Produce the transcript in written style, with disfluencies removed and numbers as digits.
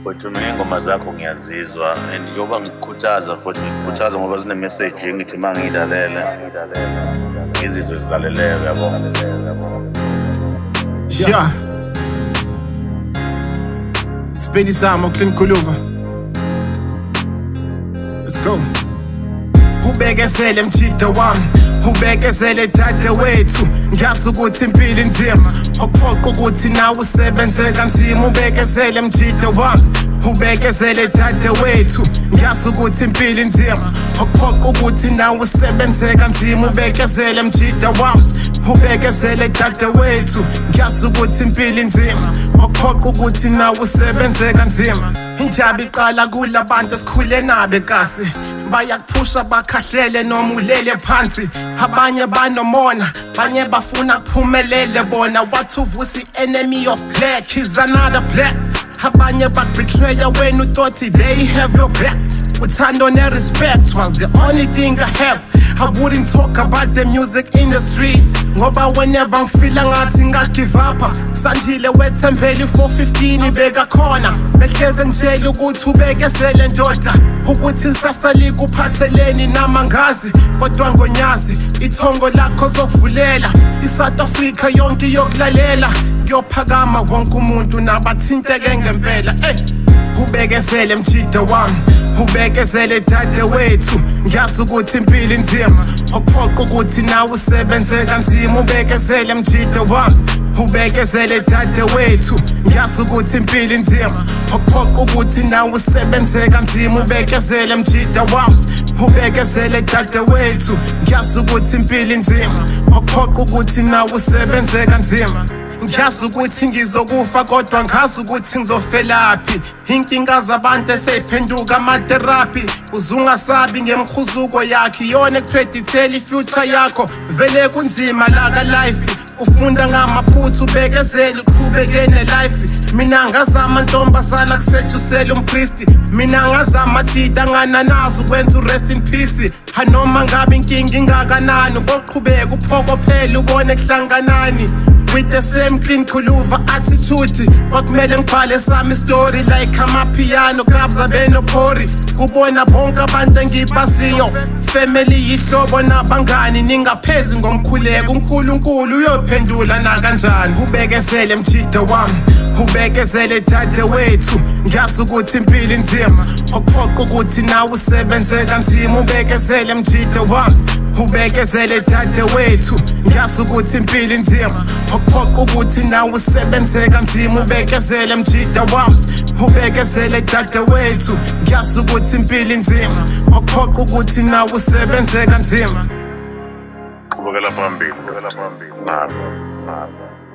Futhi mina ingoma zakho ngiyazizwa and njengoba ngikukhuthaza futhi ngikukhuthaza ngoba zine message ngithi mangiyilalela ngizizwe zilaleleke yabo. Yeah. It's Benny Samo, Clean Kuluva. Let's go. Ubekezele mjida wami, ubekezele dade wethu. Ngiyazi ukuthi impilo inzima, okuphoqa ukuthi nawe usebenze kanzima. Ubekezele mjida wami, ubekezele dade wethu. Ngiyazi ukuthi impilo inzima, okuphoqa ukuthi nawe usebenze kanzima. Ubekezele mjida wami, ubekezele dade wethu. Ngiyazi ukuthi impilo inzima, okuphoqa ukuthi nawe usebenze kanzima. Indaba iqala kulabantu esikhule nabo kasi, bayakuphusha bakhahlele noma ulele phansi. Abanye banomona, abanye bafuna kuphumelele bona. Wathi uvusa enemy of black is another black. Abanye bakubetraya when you thought they have your back. Uthando ne respect was the only thing I have. I wouldn't talk about the music industry ngoba whenever ngifila ngathi ngagive up. Sandile wethembele 415 ibeka khona, behleze ngitshela ukuthi ubekezele ndoda, ukuthi isasa likuphatheleni namangazi. Kodwa ngonyazi ithongo lakho zokuvulela, iSouth Africa yonke yokulalela. Kuyophakama wonke umuntu nabathinteke ngempela. Ubekezele mjida wami, ubekezele dade wethu. Ngiyazi ukuthi impilo inzima, okuphoqa ukuthi nawe usebenze kanzima. Ubekezele mjida wami, ubekezele dade wethu. Ngiyazi ukuthi impilo inzima, okuphoqa ukuthi nawe usebenze kanzima. Ubekezele mjida wami, ubekezele dade wethu. Ngiyazi ukuthi impilo inzima, okuphoqa ukuthi nawe usebenze kanzima. Ngiyazi ukuthi ngizokufa kodwa ngazi ukuthi ngizofelaphi. Inkinga zabantu esephenduka amatherapy. Uzungasabi ngemkhuzuko yakhe, iyona ecreditela ifuture yakho. Vele kunzima laka life, ufunda ngamaphutha ubekezele uqhubeke nelife. Mina ngazama ntombazana kusetshusela umpristi, mina ngazama thita ngananazi ukwenza urest in peace. Hanoma ngabe inkinga ingakanani, uboqhubeka uphokophela ubone kuhlanganani. With the same Clean Kuluva attitude, wakumele ngibhale sami story like amapiano kabza benophori. Kubona bonke abantu engibaziyo, family yihlobo nabangani. Ningaphezi ngomkhuleko, uNkulunkulu uyophendula na kanjani. Ubekezele mjida wami, ubekezele dade wethu. Ngiyazi ukuthi impilo inzima, okuphoqa ukuthi nawe usebenze kanzima. Ubekezele mjida wami, ubekezele dade wethu. Ngiyazi ukuthi impilo inzima, okuphoqa ukuthi nawe usebenze kanzima. Ubekezele mjida wami, ubekezele dade wethu. Ngiyazi ukuthi impilo inzima, okuphoqa ukuthi nawe usebenze kanzima. Qhubekela phambili.